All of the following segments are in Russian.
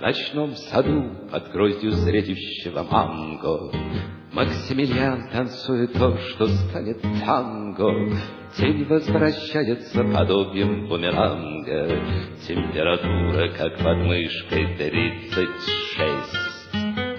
ночном саду под гроздью зретющего манго Максимилиан танцует то, что станет танго. Тень возвращается подобием бумеранга. Температура, как под мышкой, 36.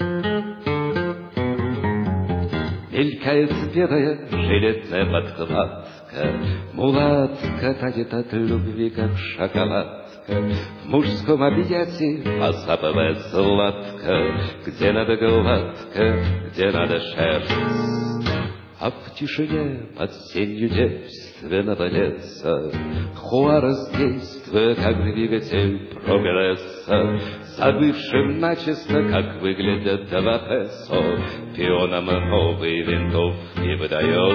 Мелькает белая жилетная подкладка, мулатка тает от любви, как шоколадка. В мужском объятии посапывает сладко, где надо гладко, где надо шерсть. А в тишине под сенью девственного леса Хуарес, действуя как двигатель прогресса, забывшим начисто, как выглядят два песо, пионам новые винтовки выдает.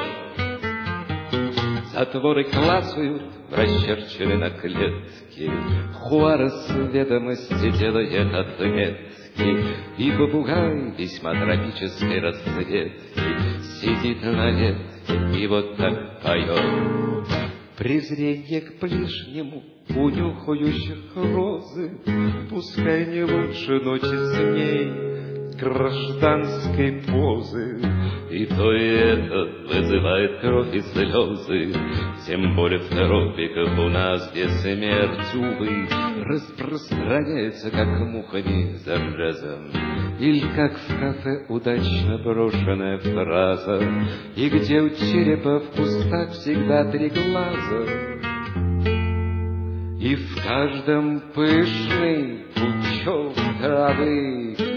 Затворы клацают, расчерчены на клетке, Хуарес ведомости делает отметки, и попугай весьма тропической расцветки сидит на ветке и вот так поет. Презрение к ближнему унюхающих розы, пускай не лучше ночи с ней гражданской позы. И то и это вызывает кровь и слезы, тем более в тропиках у нас, где смерть, увы, распространяется, как мухами заразом. Или как в кафе удачно брошенная фраза, и где у черепа в кустах всегда 3 глаза. И в каждом пышный пучок травы